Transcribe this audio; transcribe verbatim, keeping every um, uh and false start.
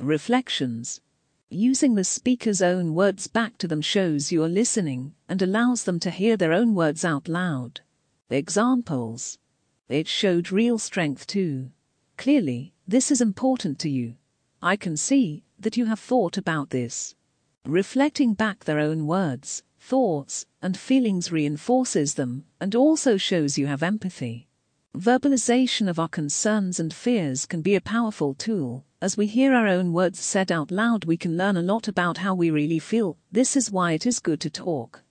Reflections. Using the speaker's own words back to them shows you are listening and allows them to hear their own words out loud. Examples. It showed real strength too. Clearly, this is important to you. I can see that you have thought about this. Reflecting back their own words, thoughts, and feelings reinforces them and also shows you have empathy. Verbalization of our concerns and fears can be a powerful tool. As we hear our own words said out loud, we can learn a lot about how we really feel. This is why it is good to talk.